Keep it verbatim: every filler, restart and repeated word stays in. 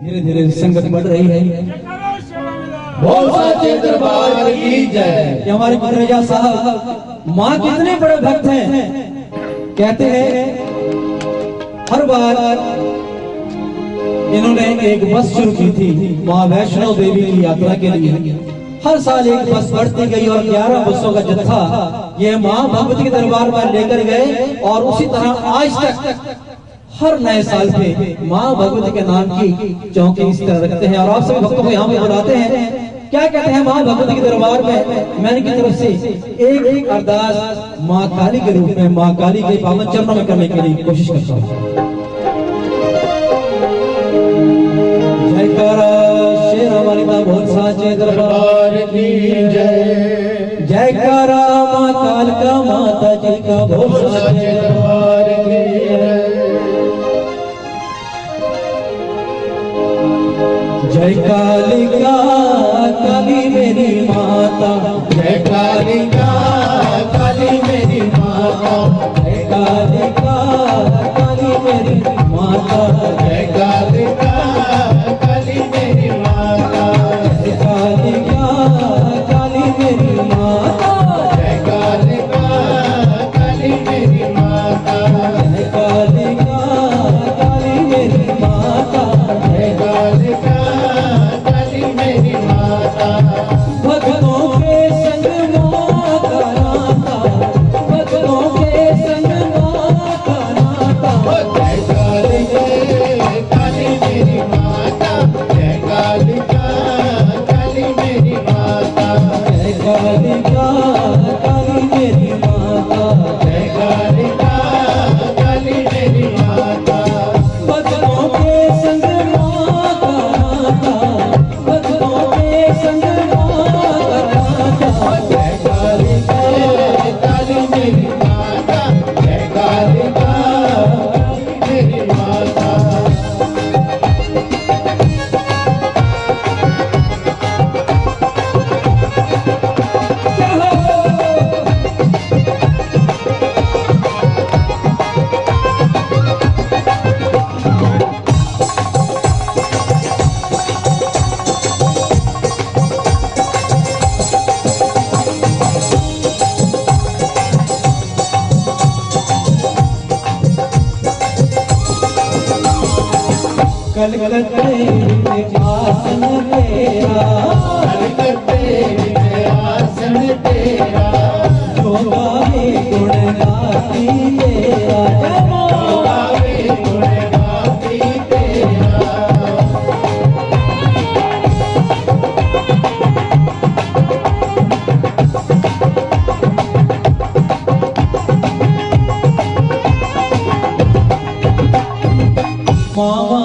धीरे धीरे संगत बढ़ रही है। बोल सच्चे दरबार की जय। हमारे गुरजा साहब माँ कितने बड़े भक्त हैं। कहते हैं हर बार इन्होंने एक बस शुरू की थी माँ वैष्णो देवी की यात्रा के लिए। हर साल एक बस बढ़ती गई और ग्यारह बसों का जत्था ये माँ भगवती के दरबार में लेकर गए और उसी तरह आज तक हर नए साल पे माँ भगवती के नाम की चौकी इस तरह रखते हैं। और आप सभी भक्तों को यहाँ पे बुलाते हैं। क्या कहते हैं माँ भगवती के दरबार में मैंने की तरफ से एक एक अरदास माँ काली के रूप में माँ काली के पावन चरणों में करने के लिए कोशिश करता हूँ। जयकारा शेर वाली माँ बहुत साचे दरबार की जय। जयकारा माँ कालका माता जी का बहुत साचे दरबार की जय। जय कालिका काली मेरी माता। जय कालिका काली मेरी माता। जय कालिका काली मेरी माता। जय कालिका काली मेरी माता। जय कालिका काली मेरी माता। जय कालिका काली मेरी माता। जय कालिका काली मेरी माता। जय कालिका काली मेरी माता। भक्तों के संग माँ का नाता। भक्तों के संग माँ का नाता। जय कालिका काली मेरी माता। जय कालिका काली मेरी माता। जय कालिका काली मेरी माता। जय कालिका काली मेरी माता। भक्तों के संग माँ का नाता। भक्तों के संग माँ का नाता। जय कालिका काली मेरी माता। जय कालिका मेरी माता। कलकत्ते में आसन तेरा। कलकत्ते में आसन तेरा। जो गावे गुण गाती तेरा। गावे गुण गाती तेरा। मामा